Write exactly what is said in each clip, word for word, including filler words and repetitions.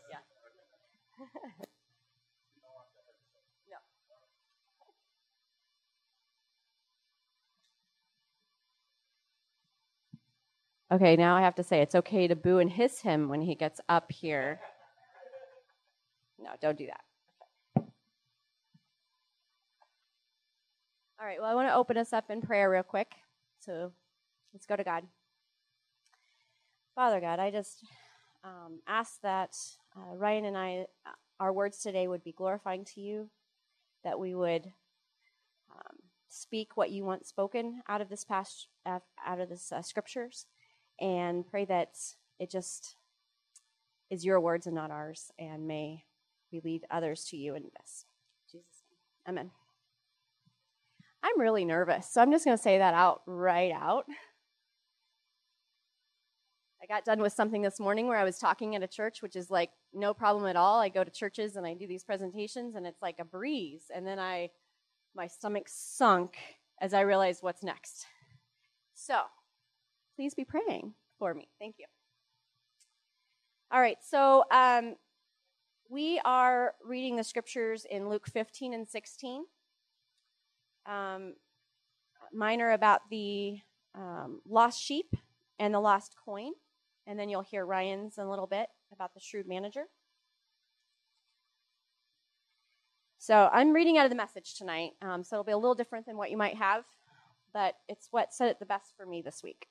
Yeah. No. Okay, now I have to say it's okay to boo and hiss him when he gets up here. No, don't do that. All right, well, I want to open us up in prayer real quick. So let's go to God. Father God, I just um, ask that uh, Ryan and I, uh, our words today would be glorifying to you, that we would um, speak what you want spoken out of this past, uh, out of this uh, scriptures, and pray that it just is your words and not ours, and may we lead others to you in this. In Jesus' name, amen. I'm really nervous, so I'm just going to say that out right out. I got done with something this morning where I was talking at a church, which is like no problem at all. I go to churches and I do these presentations, and it's like a breeze. And then I, my stomach sunk as I realized what's next. So please be praying for me. Thank you. All right, so um, we are reading the scriptures in Luke fifteen and sixteen. Um, mine are about the um, lost sheep and the lost coin. And then you'll hear Ryan's in a little bit about the shrewd manager. So I'm reading out of the Message tonight, um, so it'll be a little different than what you might have, but it's what said it the best for me this week.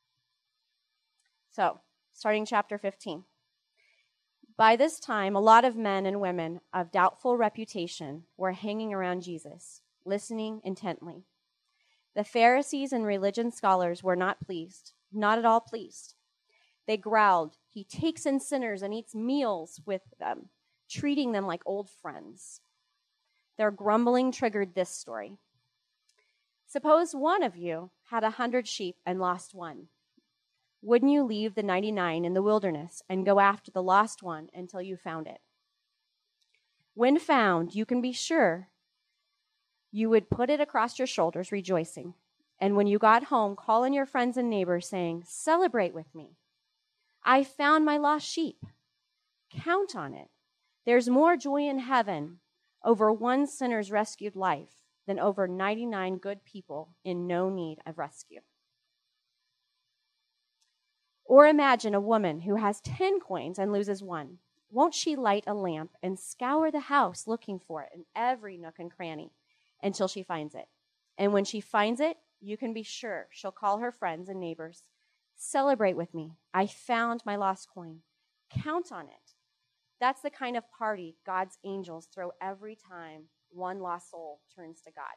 So, starting chapter fifteen. By this time, a lot of men and women of doubtful reputation were hanging around Jesus, listening intently. The Pharisees and religion scholars were not pleased, not at all pleased. They growled, "He takes in sinners and eats meals with them, treating them like old friends." Their grumbling triggered this story. Suppose one of you had a hundred sheep and lost one. Wouldn't you leave the ninety-nine in the wilderness and go after the lost one until you found it? When found, you can be sure you would put it across your shoulders, rejoicing. And when you got home, call in your friends and neighbors, saying, "Celebrate with me. I found my lost sheep." Count on it. There's more joy in heaven over one sinner's rescued life than over ninety-nine good people in no need of rescue. Or imagine a woman who has ten coins and loses one. Won't she light a lamp and scour the house looking for it in every nook and cranny until she finds it? And when she finds it, you can be sure she'll call her friends and neighbors. "Celebrate with me. I found my lost coin." Count on it. That's the kind of party God's angels throw every time one lost soul turns to God.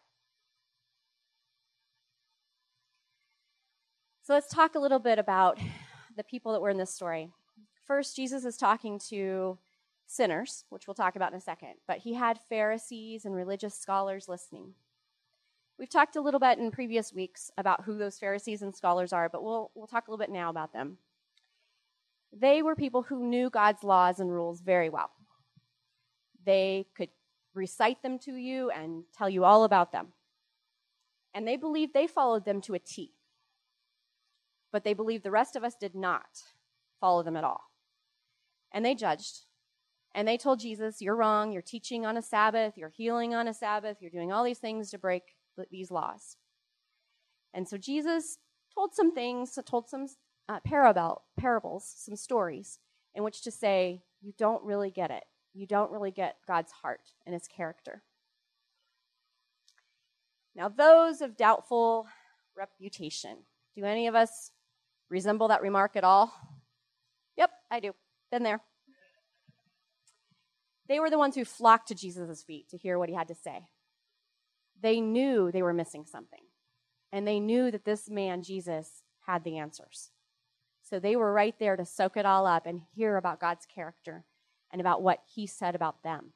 So let's talk a little bit about the people that were in this story. First, Jesus is talking to sinners, which we'll talk about in a second, but he had Pharisees and religious scholars listening. We've talked a little bit in previous weeks about who those Pharisees and scholars are, but we'll we'll talk a little bit now about them. They were people who knew God's laws and rules very well. They could recite them to you and tell you all about them. And they believed they followed them to a T. But they believed the rest of us did not follow them at all. And they judged. And they told Jesus, "You're wrong. You're teaching on a Sabbath. You're healing on a Sabbath. You're doing all these things to break these laws." And so Jesus told some things, told some uh, parable, parables, some stories in which to say, you don't really get it. You don't really get God's heart and his character. Now, those of doubtful reputation, do any of us resemble that remark at all? Yep, I do. Been there. They were the ones who flocked to Jesus' feet to hear what he had to say. They knew they were missing something. And they knew that this man, Jesus, had the answers. So they were right there to soak it all up and hear about God's character and about what he said about them.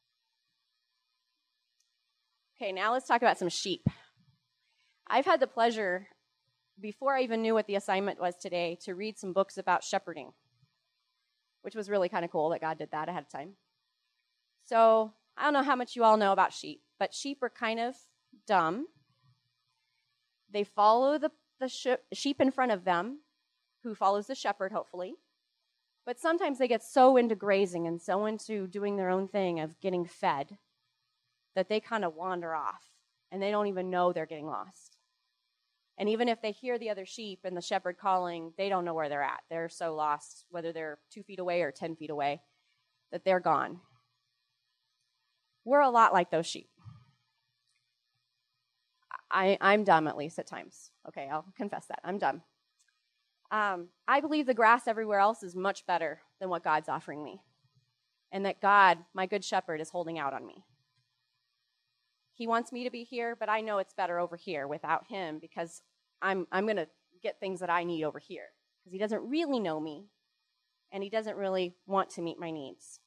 Okay, now let's talk about some sheep. I've had the pleasure, before I even knew what the assignment was today, to read some books about shepherding, which was really kind of cool that God did that ahead of time. So I don't know how much you all know about sheep, but sheep are kind of dumb. They follow the, the sh- sheep in front of them, who follows the shepherd, hopefully. But sometimes they get so into grazing and so into doing their own thing of getting fed that they kind of wander off and they don't even know they're getting lost. And even if they hear the other sheep and the shepherd calling, they don't know where they're at. They're so lost, whether they're two feet away or ten feet away, that they're gone. We're a lot like those sheep. I, I'm dumb, at least at times. Okay, I'll confess that. I'm dumb. Um, I believe the grass everywhere else is much better than what God's offering me. And that God, my good shepherd, is holding out on me. He wants me to be here, but I know it's better over here without him because I'm I'm going to get things that I need over here because he doesn't really know me and he doesn't really want to meet my needs.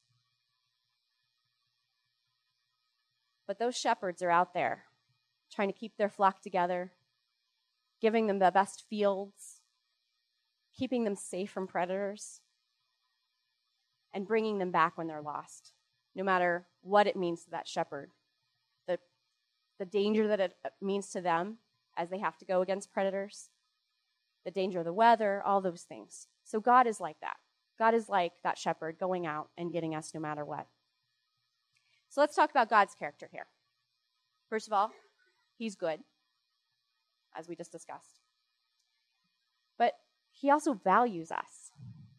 But those shepherds are out there trying to keep their flock together, giving them the best fields, keeping them safe from predators, and bringing them back when they're lost, no matter what it means to that shepherd. The, the danger that it means to them as they have to go against predators, the danger of the weather, all those things. So God is like that. God is like that shepherd going out and getting us no matter what. So let's talk about God's character here. First of all, he's good, as we just discussed. But he also values us.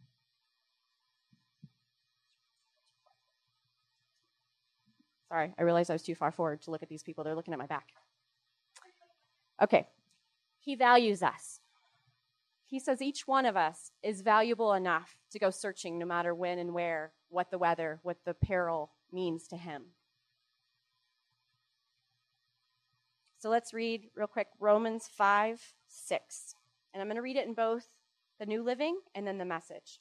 Sorry, I realized I was too far forward to look at these people. They're looking at my back. Okay. He values us. He says each one of us is valuable enough to go searching no matter when and where, what the weather, what the peril means to him. So let's read real quick Romans five, six. And I'm going to read it in both the New Living and then the Message.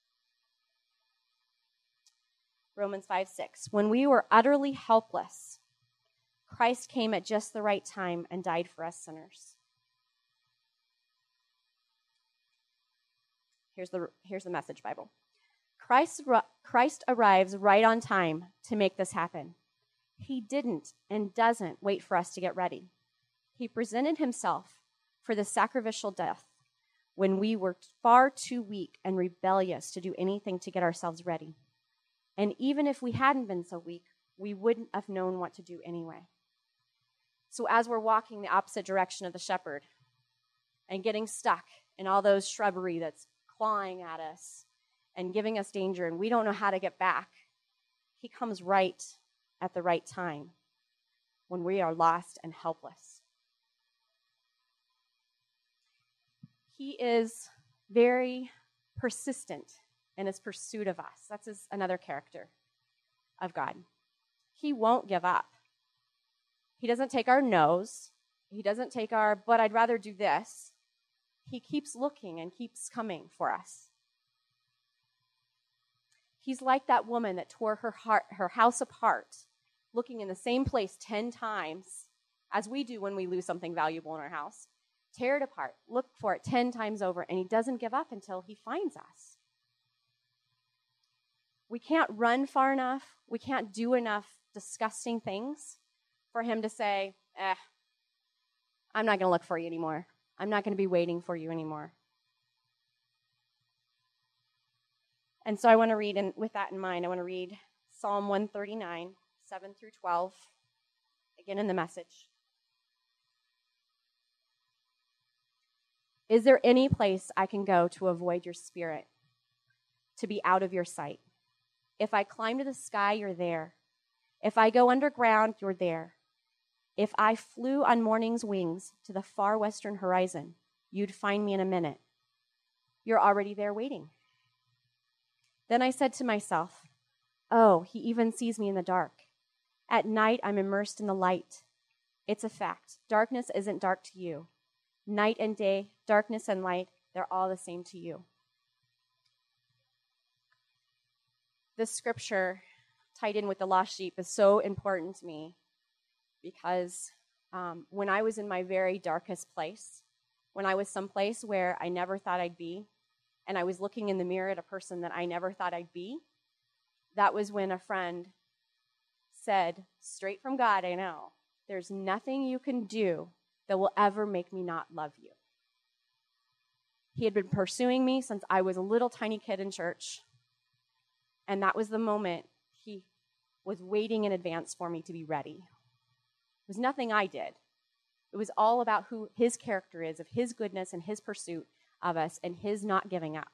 Romans five, six. When we were utterly helpless, Christ came at just the right time and died for us sinners. Here's the, here's the Message Bible. Christ, Christ arrives right on time to make this happen. He didn't and doesn't wait for us to get ready. He presented himself for the sacrificial death when we were far too weak and rebellious to do anything to get ourselves ready. And even if we hadn't been so weak, we wouldn't have known what to do anyway. So as we're walking the opposite direction of the shepherd and getting stuck in all those shrubbery that's clawing at us and giving us danger and we don't know how to get back, he comes right at the right time when we are lost and helpless. He is very persistent in his pursuit of us. That's his, another character of God. He won't give up. He doesn't take our no's. He doesn't take our, but I'd rather do this. He keeps looking and keeps coming for us. He's like that woman that tore her heart, her house apart, looking in the same place ten times, as we do when we lose something valuable in our house. Tear it apart, look for it ten times over, and he doesn't give up until he finds us. We can't run far enough. We can't do enough disgusting things for him to say, eh, I'm not going to look for you anymore. I'm not going to be waiting for you anymore. And so I want to read, and with that in mind, I want to read Psalm one thirty-nine, seven through twelve, again in the Message. Is there any place I can go to avoid your spirit, to be out of your sight? If I climb to the sky, you're there. If I go underground, you're there. If I flew on morning's wings to the far western horizon, you'd find me in a minute. You're already there waiting. Then I said to myself, oh, he even sees me in the dark. At night, I'm immersed in the light. It's a fact. Darkness isn't dark to you. Night and day, darkness and light, they're all the same to you. This scripture, tied in with the lost sheep, is so important to me because um, when I was in my very darkest place, when I was someplace where I never thought I'd be, and I was looking in the mirror at a person that I never thought I'd be, that was when a friend said, straight from God, I know, there's nothing you can do that will ever make me not love you. He had been pursuing me since I was a little tiny kid in church. And that was the moment he was waiting in advance for me to be ready. It was nothing I did. It was all about who his character is, of his goodness and his pursuit of us and his not giving up.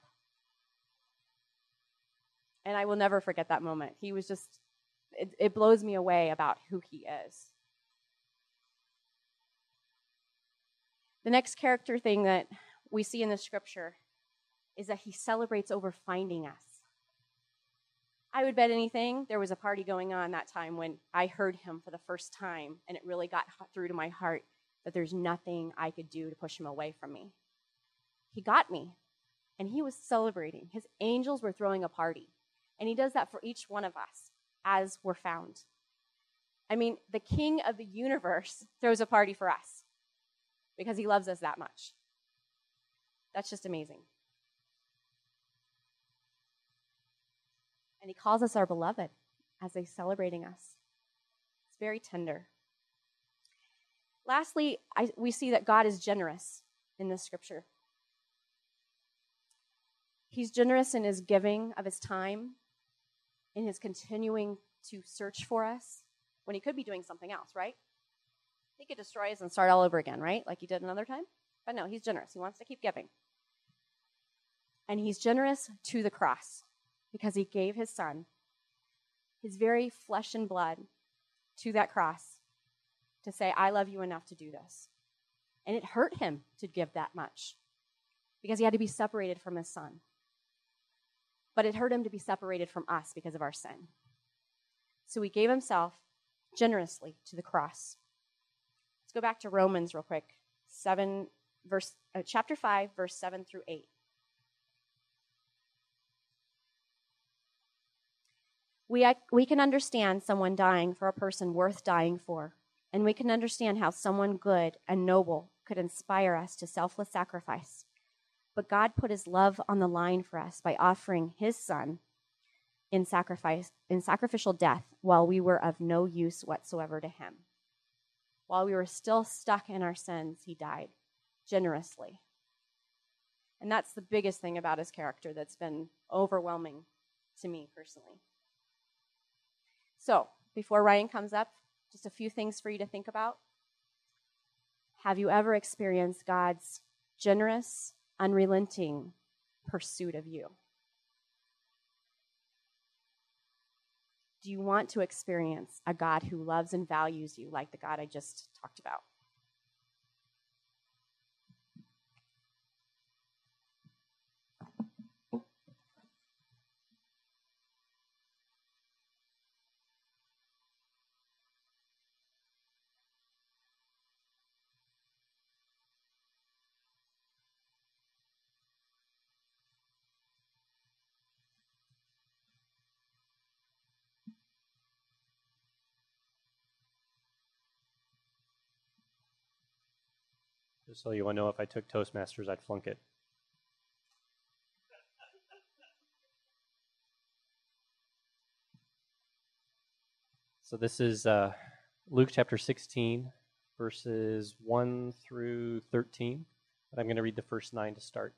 And I will never forget that moment. He was just, it, it blows me away about who he is. The next character thing that we see in the scripture is that he celebrates over finding us. I would bet anything there was a party going on that time when I heard him for the first time, and it really got through to my heart that there's nothing I could do to push him away from me. He got me, and he was celebrating. His angels were throwing a party, and he does that for each one of us as we're found. I mean, the king of the universe throws a party for us because he loves us that much. That's just amazing. And he calls us our beloved as he's celebrating us. It's very tender. Lastly, I, we see that God is generous in this scripture. He's generous in his giving of his time, in his continuing to search for us, when he could be doing something else, right? He could destroy us and start all over again, right? Like he did another time. But no, he's generous. He wants to keep giving. And he's generous to the cross because he gave his son, his very flesh and blood, to that cross to say, I love you enough to do this. And it hurt him to give that much because he had to be separated from his son. But it hurt him to be separated from us because of our sin. So he gave himself generously to the cross. Let's go back to Romans real quick, seven, verse, uh, chapter five, verse seven through eight. We, we can understand someone dying for a person worth dying for, and we can understand how someone good and noble could inspire us to selfless sacrifice. But God put his love on the line for us by offering his son in sacrifice, in sacrificial death while we were of no use whatsoever to him. While we were still stuck in our sins, he died generously. And that's the biggest thing about his character that's been overwhelming to me personally. So, before Ryan comes up, just a few things for you to think about. Have you ever experienced God's generous, unrelenting pursuit of you? Do you want to experience a God who loves and values you like the God I just talked about? Just so you want to know, if I took Toastmasters, I'd flunk it. So this is uh, Luke chapter sixteen, verses one through thirteen. And I'm going to read the first nine to start.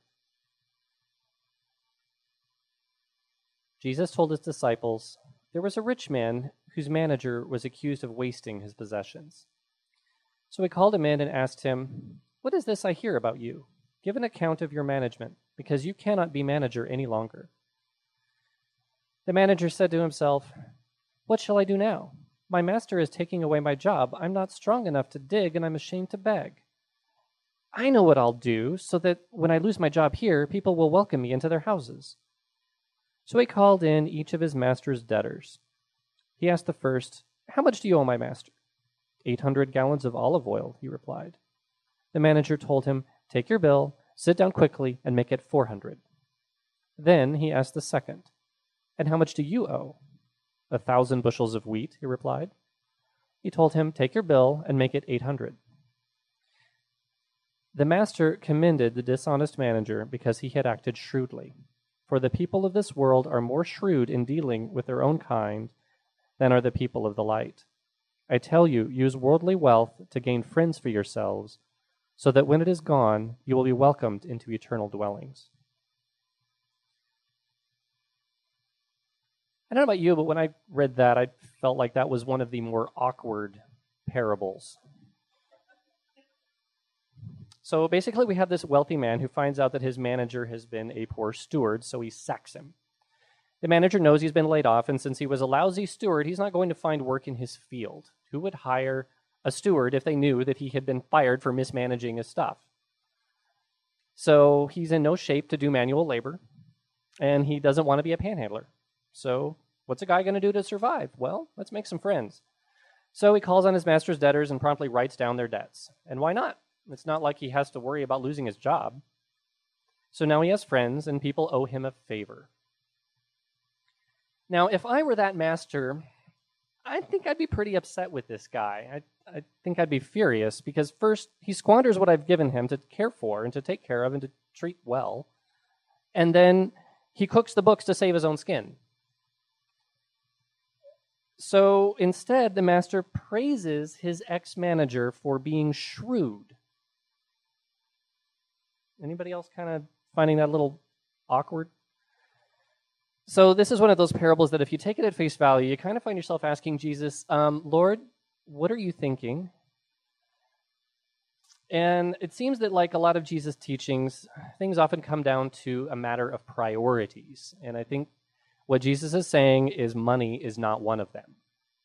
Jesus told his disciples, "There was a rich man whose manager was accused of wasting his possessions. So he called him in and asked him, 'What is this I hear about you? Give an account of your management, because you cannot be manager any longer.' The manager said to himself, 'What shall I do now? My master is taking away my job. I'm not strong enough to dig, and I'm ashamed to beg. I know what I'll do, so that when I lose my job here, people will welcome me into their houses.' So he called in each of his master's debtors. He asked the first, 'How much do you owe my master?' Eight hundred gallons of olive oil,' he replied. The manager told him, 'Take your bill, sit down quickly, and make it four hundred. Then he asked the second, 'And how much do you owe?' 'A thousand bushels of wheat,' he replied. He told him, 'Take your bill and make it eight hundred. The master commended the dishonest manager because he had acted shrewdly. For the people of this world are more shrewd in dealing with their own kind than are the people of the light. I tell you, use worldly wealth to gain friends for yourselves, so that when it is gone, you will be welcomed into eternal dwellings.'" I don't know about you, but when I read that, I felt like that was one of the more awkward parables. So basically, we have this wealthy man who finds out that his manager has been a poor steward, so he sacks him. The manager knows he's been laid off, and since he was a lousy steward, he's not going to find work in his field. Who would hire a steward if they knew that he had been fired for mismanaging his stuff? So he's in no shape to do manual labor, and he doesn't want to be a panhandler. So what's a guy going to do to survive? Well, let's make some friends. So he calls on his master's debtors and promptly writes down their debts. And why not? It's not like he has to worry about losing his job. So now he has friends, and people owe him a favor. Now, if I were that master, I think I'd be pretty upset with this guy. I, I think I'd be furious because first, he squanders what I've given him to care for and to take care of and to treat well. And then he cooks the books to save his own skin. So instead, the master praises his ex-manager for being shrewd. Anybody else kind of finding that a little awkward? So this is one of those parables that if you take it at face value, you kind of find yourself asking Jesus, um, Lord, what are you thinking? And it seems that like a lot of Jesus' teachings, things often come down to a matter of priorities. And I think what Jesus is saying is money is not one of them.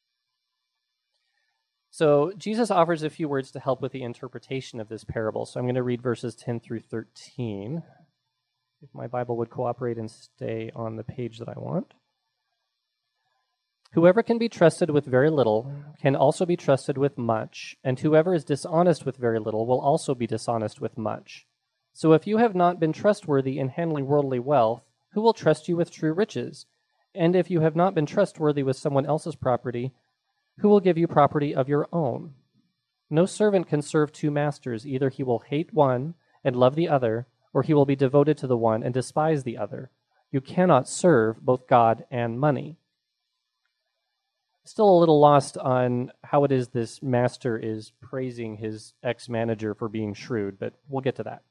So Jesus offers a few words to help with the interpretation of this parable. So I'm going to read verses ten through thirteen. If my Bible would cooperate and stay on the page that I want. Whoever can be trusted with very little can also be trusted with much, and whoever is dishonest with very little will also be dishonest with much. So if you have not been trustworthy in handling worldly wealth, who will trust you with true riches? And if you have not been trustworthy with someone else's property, who will give you property of your own? No servant can serve two masters. Either he will hate one and love the other, or he will be devoted to the one and despise the other. You cannot serve both God and money. Still a little lost on how it is this master is praising his ex-manager for being shrewd, but we'll get to that.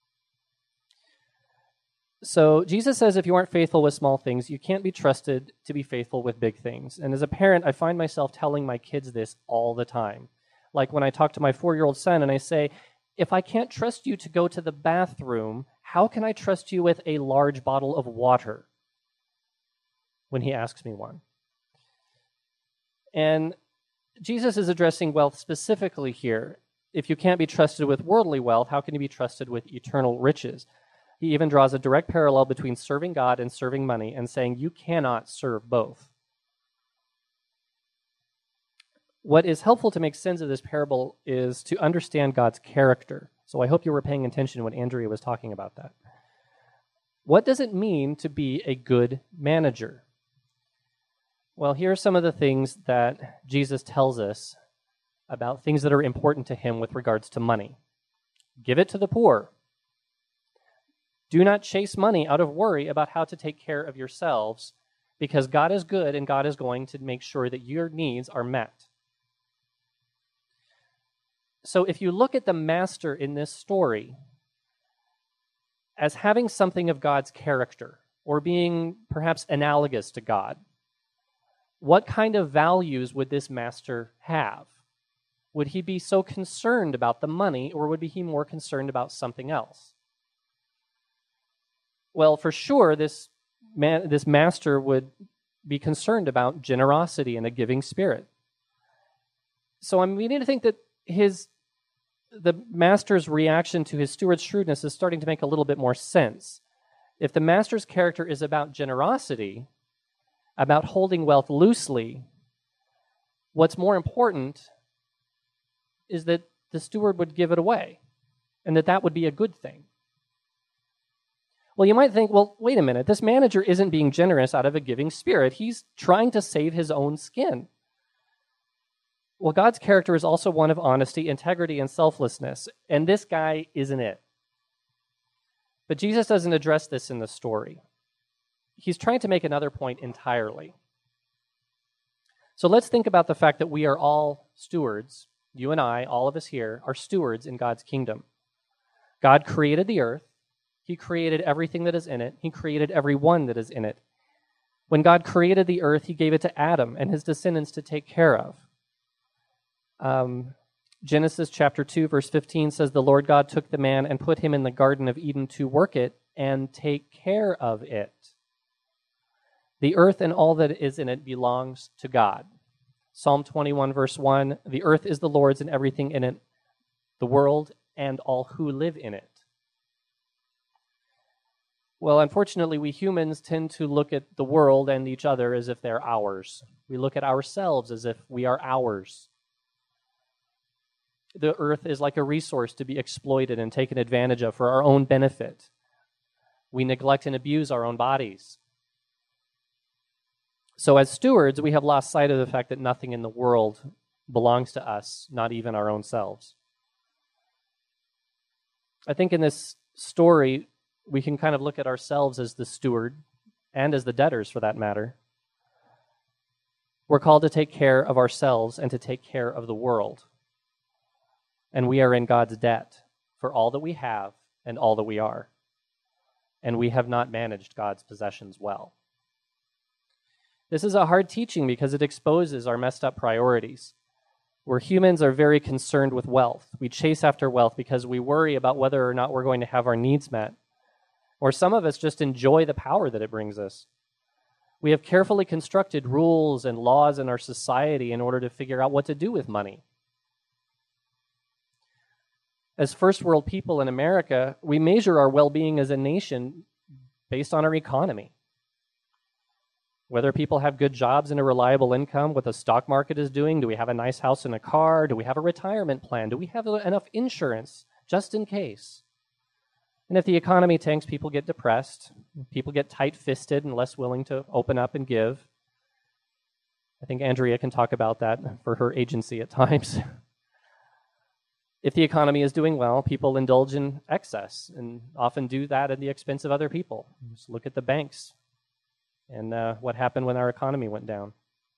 So Jesus says if you aren't faithful with small things, you can't be trusted to be faithful with big things. And as a parent, I find myself telling my kids this all the time. Like when I talk to my four-year-old son and I say, if I can't trust you to go to the bathroom, how can I trust you with a large bottle of water? When he asks me one. And Jesus is addressing wealth specifically here. If you can't be trusted with worldly wealth, how can you be trusted with eternal riches? He even draws a direct parallel between serving God and serving money and saying you cannot serve both. What is helpful to make sense of this parable is to understand God's character. So I hope you were paying attention when Andrea was talking about that. What does it mean to be a good manager? Well, here are some of the things that Jesus tells us about things that are important to him with regards to money. Give it to the poor. Do not chase money out of worry about how to take care of yourselves, because God is good and God is going to make sure that your needs are met. So if you look at the master in this story as having something of God's character or being perhaps analogous to God, what kind of values would this master have? Would he be so concerned about the money, or would be he more concerned about something else? Well, for sure, this man, this master would be concerned about generosity and a giving spirit. So I'm beginning to think that his the master's reaction to his steward's shrewdness is starting to make a little bit more sense. If the master's character is about generosity, about holding wealth loosely, what's more important is that the steward would give it away, and that that would be a good thing. Well, you might think, well, wait a minute, this manager isn't being generous out of a giving spirit. He's trying to save his own skin. Well, God's character is also one of honesty, integrity, and selflessness, and this guy isn't it. But Jesus doesn't address this in the story. He's trying to make another point entirely. So let's think about the fact that we are all stewards. You and I, all of us here, are stewards in God's kingdom. God created the earth. He created everything that is in it. He created everyone that is in it. When God created the earth, he gave it to Adam and his descendants to take care of. Um, Genesis chapter two, verse fifteen says, the Lord God took the man and put him in the Garden of Eden to work it and take care of it. The earth and all that is in it belongs to God. Psalm twenty-one, verse one, the earth is the Lord's and everything in it, the world and all who live in it. Well, unfortunately, we humans tend to look at the world and each other as if they're ours. We look at ourselves as if we are ours. The earth is like a resource to be exploited and taken advantage of for our own benefit. We neglect and abuse our own bodies. So as stewards, we have lost sight of the fact that nothing in the world belongs to us, not even our own selves. I think in this story, we can kind of look at ourselves as the steward and as the debtors, for that matter. We're called to take care of ourselves and to take care of the world. And we are in God's debt for all that we have and all that we are. And we have not managed God's possessions well. This is a hard teaching because it exposes our messed up priorities. Where humans are very concerned with wealth. We chase after wealth because we worry about whether or not we're going to have our needs met. Or some of us just enjoy the power that it brings us. We have carefully constructed rules and laws in our society in order to figure out what to do with money. As first world people in America, we measure our well-being as a nation based on our economy. Whether people have good jobs and a reliable income, what the stock market is doing, do we have a nice house and a car, do we have a retirement plan, do we have enough insurance just in case? And if the economy tanks, people get depressed, people get tight-fisted and less willing to open up and give. I think Andrea can talk about that for her agency at times. If the economy is doing well, people indulge in excess and often do that at the expense of other people. Just look at the banks and uh, what happened when our economy went down.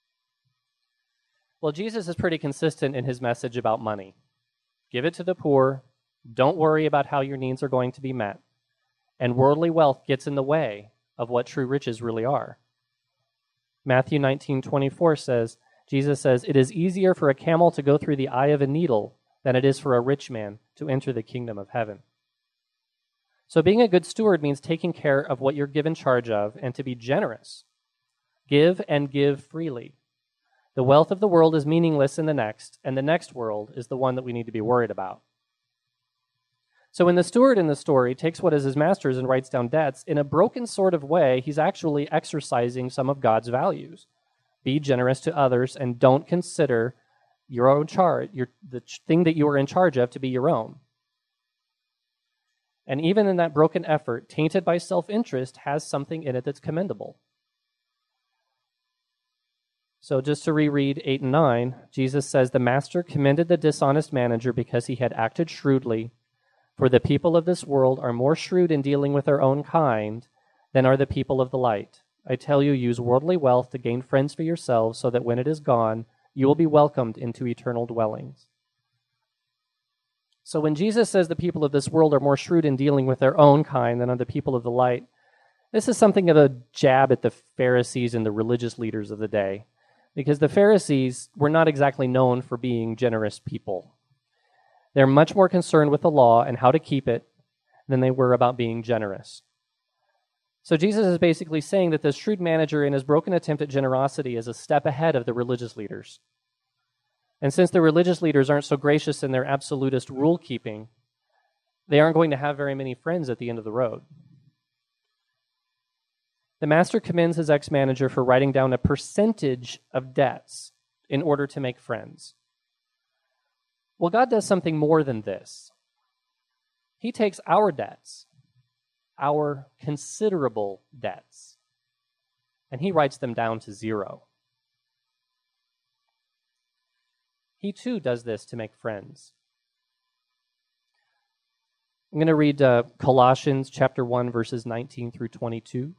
Well, Jesus is pretty consistent in his message about money. Give it to the poor. Don't worry about how your needs are going to be met. And worldly wealth gets in the way of what true riches really are. Matthew nineteen twenty-four says, Jesus says, it is easier for a camel to go through the eye of a needle than it is for a rich man to enter the kingdom of heaven. So being a good steward means taking care of what you're given charge of and to be generous. Give and give freely. The wealth of the world is meaningless in the next, and the next world is the one that we need to be worried about. So when the steward in the story takes what is his master's and writes down debts, in a broken sort of way, he's actually exercising some of God's values. Be generous to others and don't consider your own charge, your, the thing that you are in charge of to be your own. And even in that broken effort, tainted by self-interest, has something in it that's commendable. So just to reread eight and nine, Jesus says, the master commended the dishonest manager because he had acted shrewdly. For the people of this world are more shrewd in dealing with their own kind than are the people of the light. I tell you, use worldly wealth to gain friends for yourselves, so that when it is gone, you will be welcomed into eternal dwellings. So when Jesus says the people of this world are more shrewd in dealing with their own kind than are the people of the light, this is something of a jab at the Pharisees and the religious leaders of the day, because the Pharisees were not exactly known for being generous people. They're much more concerned with the law and how to keep it than they were about being generous. So Jesus is basically saying that this shrewd manager in his broken attempt at generosity is a step ahead of the religious leaders. And since the religious leaders aren't so gracious in their absolutist rule-keeping, they aren't going to have very many friends at the end of the road. The master commends his ex-manager for writing down a percentage of debts in order to make friends. Well, God does something more than this. He takes our debts, our considerable debts, and he writes them down to zero. He too does this to make friends. I'm going to read uh, Colossians chapter one, verses nineteen through twenty-two.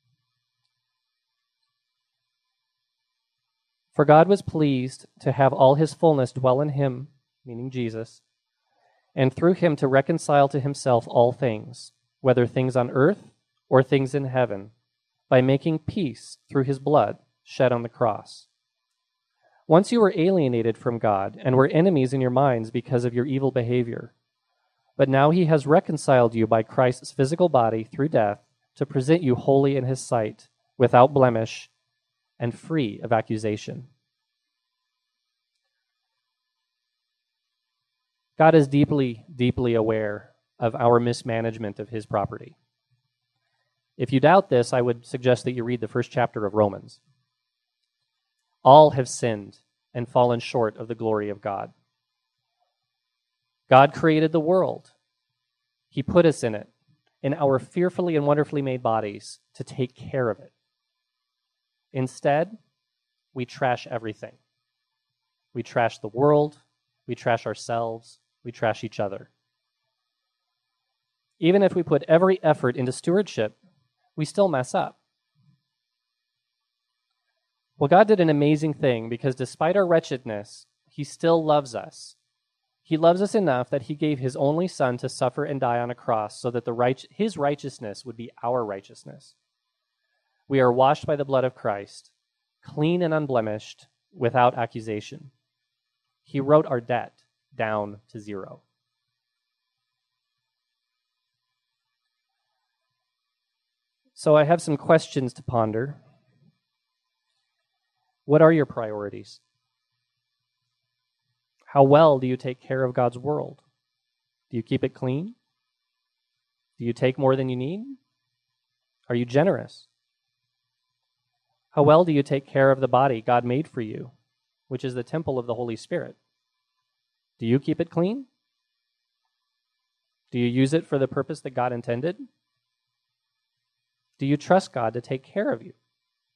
For God was pleased to have all his fullness dwell in him, meaning Jesus, and through him to reconcile to himself all things, whether things on earth or things in heaven, by making peace through his blood shed on the cross. Once you were alienated from God and were enemies in your minds because of your evil behavior. But now he has reconciled you by Christ's physical body through death to present you holy in his sight, without blemish, and free of accusation. God is deeply, deeply aware of our mismanagement of his property. If you doubt this, I would suggest that you read the first chapter of Romans. All have sinned and fallen short of the glory of God. God created the world. He put us in it, in our fearfully and wonderfully made bodies, to take care of it. Instead, we trash everything. We trash the world, we trash ourselves, we trash each other. Even if we put every effort into stewardship, we still mess up. Well, God did an amazing thing because despite our wretchedness, he still loves us. He loves us enough that he gave his only son to suffer and die on a cross so that the right, his righteousness would be our righteousness. We are washed by the blood of Christ, clean and unblemished, without accusation. He wrote our debt down to zero. So I have some questions to ponder. What are your priorities? How well do you take care of God's world? Do you keep it clean? Do you take more than you need? Are you generous? How well do you take care of the body God made for you, which is the temple of the Holy Spirit? Do you keep it clean? Do you use it for the purpose that God intended? Do you trust God to take care of you?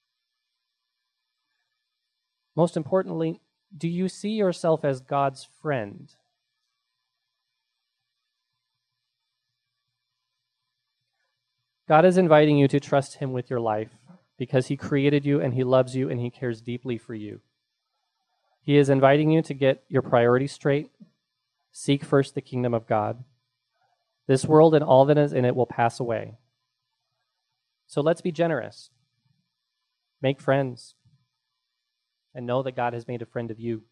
Most importantly, do you see yourself as God's friend? God is inviting you to trust him with your life because he created you and he loves you and he cares deeply for you. He is inviting you to get your priorities straight. Seek first the kingdom of God. This world and all that is in it will pass away. So let's be generous. Make friends. And know that God has made a friend of you.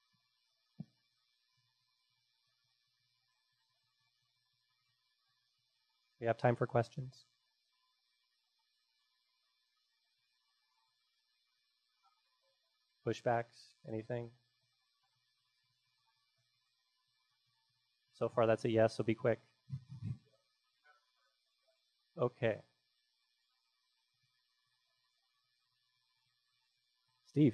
We have time for questions. Pushbacks? Anything? So far, that's a yes, so be quick. Okay. Steve.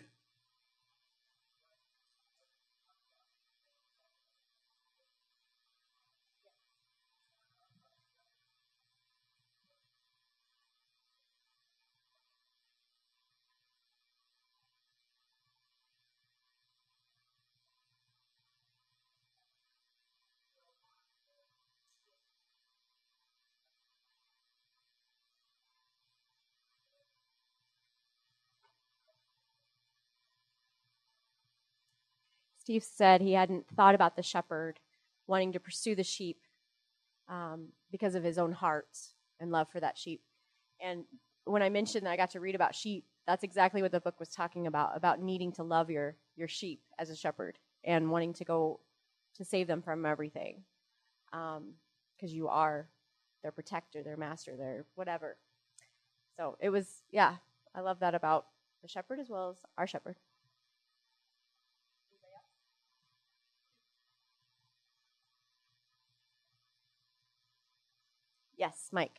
Steve said he hadn't thought about the shepherd wanting to pursue the sheep um, because of his own heart and love for that sheep. And when I mentioned that I got to read about sheep, that's exactly what the book was talking about, about needing to love your, your sheep as a shepherd and wanting to go to save them from everything. Because um, you are their protector, their master, their whatever. So it was, yeah, I love that about the shepherd as well as our shepherd. Yes, Mike.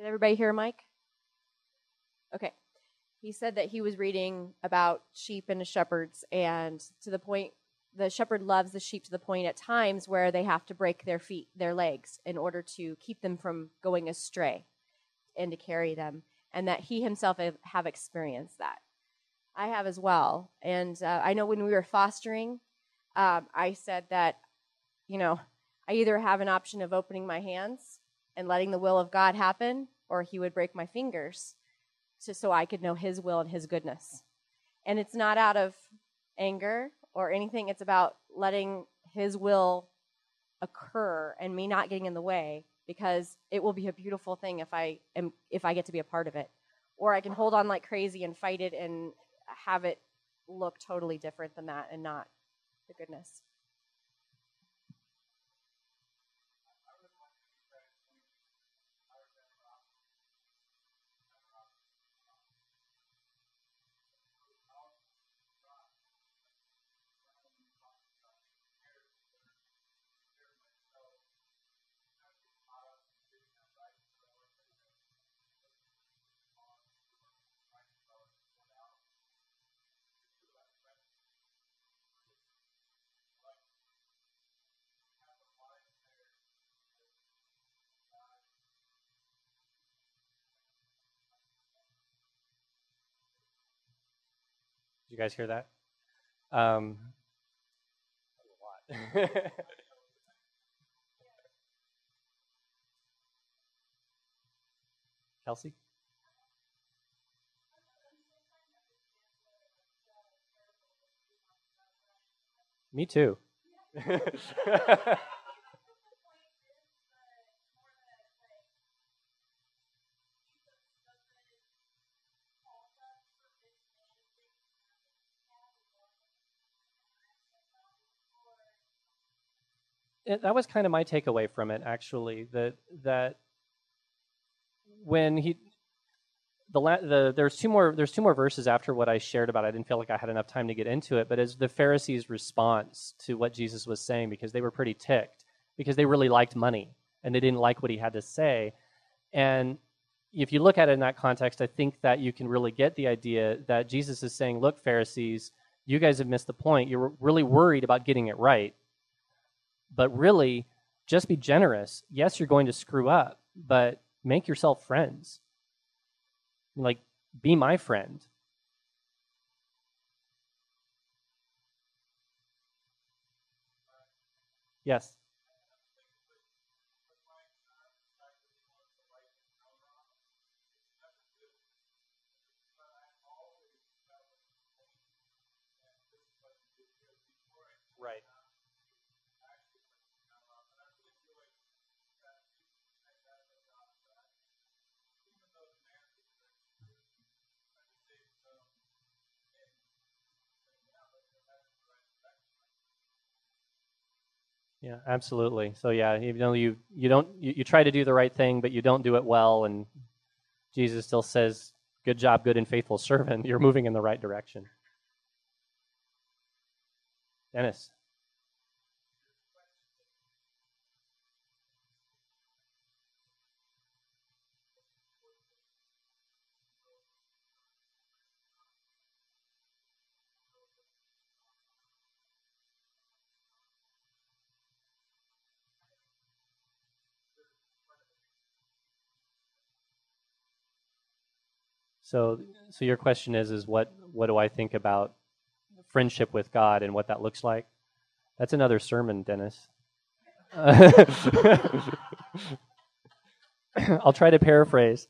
Did everybody hear Mike? Okay. He said that he was reading about sheep and shepherds, and to the point, the shepherd loves the sheep to the point at times where they have to break their feet, their legs, in order to keep them from going astray and to carry them, and that he himself have, have experienced that. I have as well. And uh, I know when we were fostering, um, I said that, you know, I either have an option of opening my hands and letting the will of God happen, or he would break my fingers to, so I could know his will and his goodness. And it's not out of anger or anything. It's about letting his will occur and me not getting in the way, because it will be a beautiful thing if I am if I get to be a part of it. Or I can hold on like crazy and fight it and have it look totally different than that and not the goodness. Did you guys hear that? Um, a lot. Kelsey? Me too. It, that was kind of my takeaway from it, actually. That that when he the, the there's two more there's two more verses after what I shared about it. I didn't feel like I had enough time to get into it, but as the Pharisees' response to what Jesus was saying, because they were pretty ticked, because they really liked money and they didn't like what he had to say. And if you look at it in that context, I think that you can really get the idea that Jesus is saying, look, Pharisees, you guys have missed the point. You're really worried about getting it right. But really, just be generous. Yes, you're going to screw up, but make yourself friends. Like, be my friend. Yes. Right. Yeah, absolutely. So yeah, even though you you don't you, you try to do the right thing, but you don't do it well, and Jesus still says, "Good job, good and faithful servant." You're moving in the right direction. Dennis. So, so your question is, is what, what do I think about friendship with God and what that looks like? That's another sermon, Dennis. I'll try to paraphrase.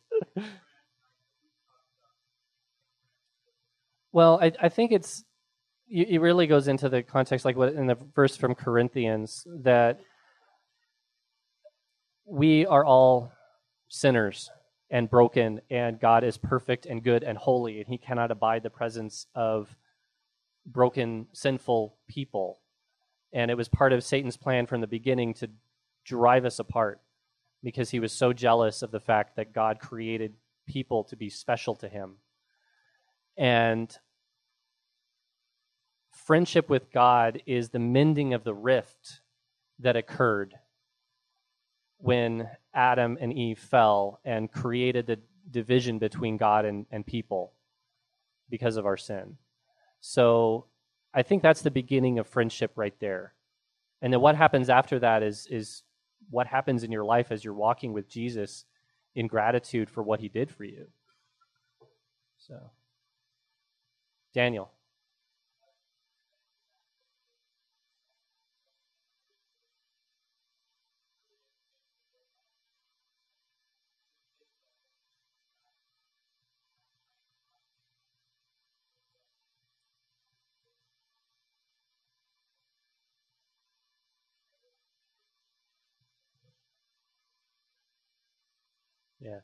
Well, I, I think it's, it really goes into the context, like what in the verse from Corinthians, that we are all sinners and broken, and God is perfect and good and holy, and he cannot abide the presence of broken, sinful people. And it was part of Satan's plan from the beginning to drive us apart, because he was so jealous of the fact that God created people to be special to him. And friendship with God is the mending of the rift that occurred when Adam and Eve fell and created the division between God and, and people because of our sin. So I think that's the beginning of friendship right there. And then what happens after that is is what happens in your life as you're walking with Jesus in gratitude for what he did for you. So, Daniel. Yeah.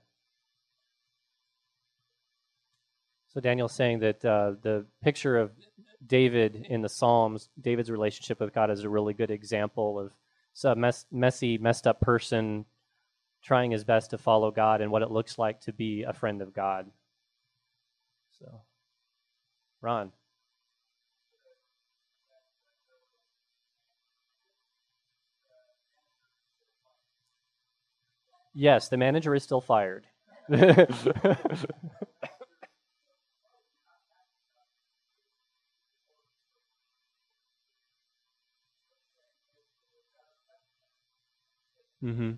So Daniel's saying that uh, the picture of David in the Psalms, David's relationship with God is a really good example of some mess, messy, messed up person trying his best to follow God and what it looks like to be a friend of God. So, Ron. Yes, the manager is still fired. Mm-hmm.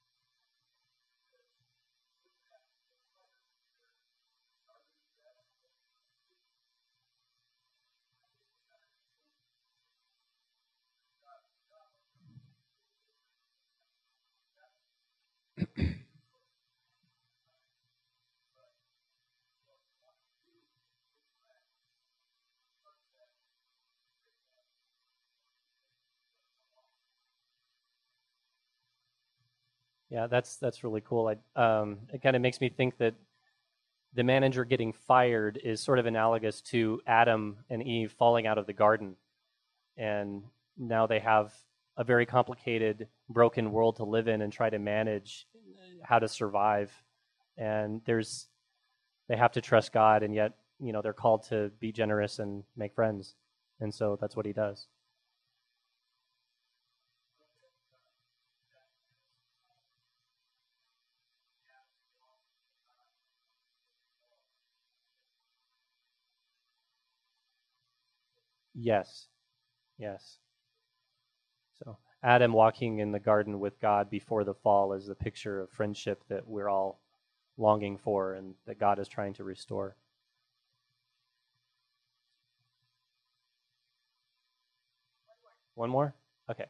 Yeah, that's that's really cool. I, um, it kind of makes me think that the manager getting fired is sort of analogous to Adam and Eve falling out of the garden, and now they have a very complicated, broken world to live in and try to manage how to survive. And there's they have to trust God, and yet you know they're called to be generous and make friends, and so that's what he does. Yes, yes. So Adam walking in the garden with God before the fall is the picture of friendship that we're all longing for and that God is trying to restore. One more? Okay.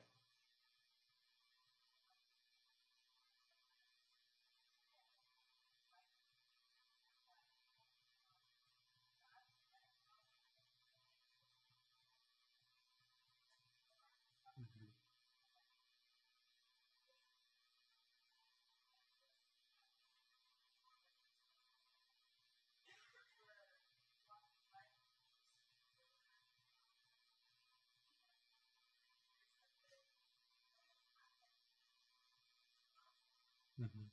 Mm-hmm.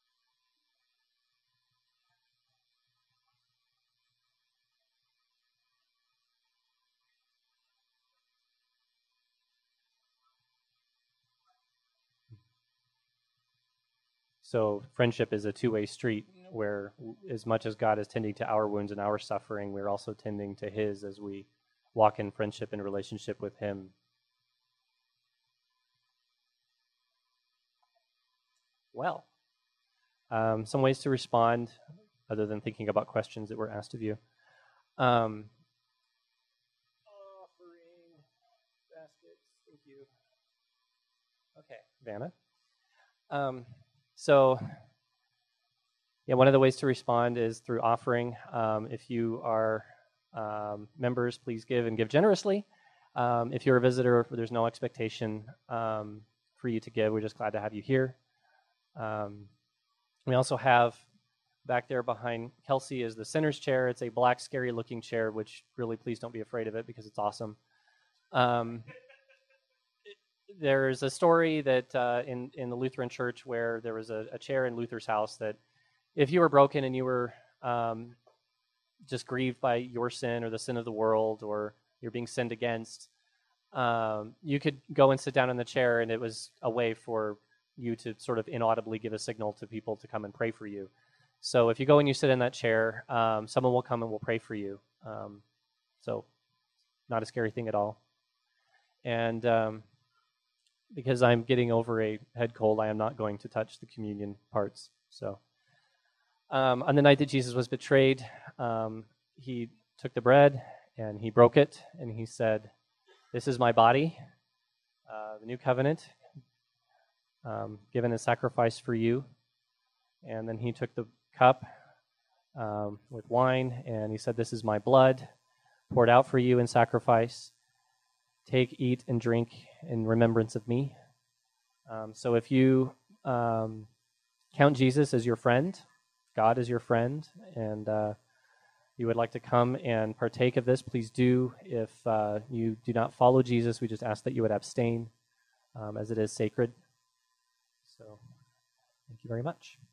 So friendship is a two-way street where as much as God is tending to our wounds and our suffering, we're also tending to his as we walk in friendship and relationship with him. Well, um, some ways to respond other than thinking about questions that were asked of you. Um, offering baskets. Thank you. Okay, Vanna. Um, so, yeah, one of the ways to respond is through offering. Um, if you are um, members, please give and give generously. Um, if you're a visitor, there's no expectation um, for you to give. We're just glad to have you here. Um, we also have back there behind Kelsey is the sinner's chair. It's a black, scary-looking chair, which really, please don't be afraid of it because it's awesome. Um, there's a story that uh, in in the Lutheran Church where there was a, a chair in Luther's house that if you were broken and you were um, just grieved by your sin or the sin of the world or you're being sinned against, um, you could go and sit down in the chair, and it was a way for you to sort of inaudibly give a signal to people to come and pray for you. So if you go and you sit in that chair, um, someone will come and will pray for you. Um, so not a scary thing at all. And um, because I'm getting over a head cold, I am not going to touch the communion parts. So um, on the night that Jesus was betrayed, um, he took the bread and he broke it, and he said, "This is my body, uh, the new covenant, um, given as sacrifice for you." And then he took the cup um, with wine, and he said, "This is my blood, poured out for you in sacrifice. Take, eat, and drink in remembrance of me." Um, so if you um, count Jesus as your friend, God as your friend, and uh, you would like to come and partake of this, please do. If uh, you do not follow Jesus, we just ask that you would abstain, um, as it is sacred. So thank you very much.